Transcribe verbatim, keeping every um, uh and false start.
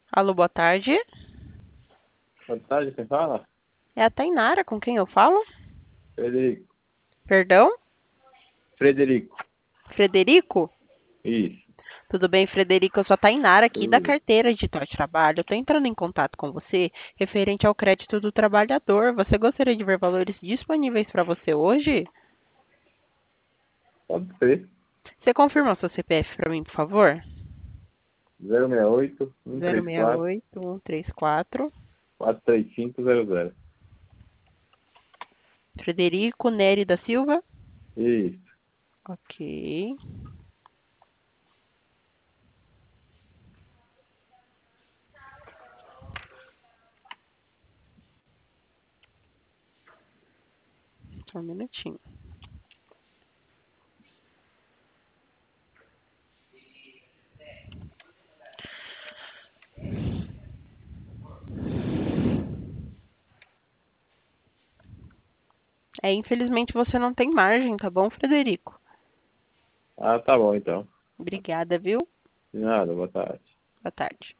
Alô, boa tarde. Boa tarde, quem fala? É a Tainara com quem eu falo? Frederico. Perdão? Frederico. Frederico? Isso. Tudo bem, Frederico? Eu sou a Tainara aqui da Tudo. carteira de trabalho. Eu estou entrando em contato com você referente ao crédito do trabalhador. Você gostaria de ver valores disponíveis para você hoje? Pode ser. Você confirma o seu C P F para mim, por favor? zero seis oito, um Zero três seis quatro, oito um três quatro. quatro três cinco zero zero. Frederico Neri da Silva? Isso. Ok. Só um minutinho. É, infelizmente você não tem margem, tá bom, Frederico? Ah, tá bom então. Obrigada, viu? De nada, boa tarde. Boa tarde.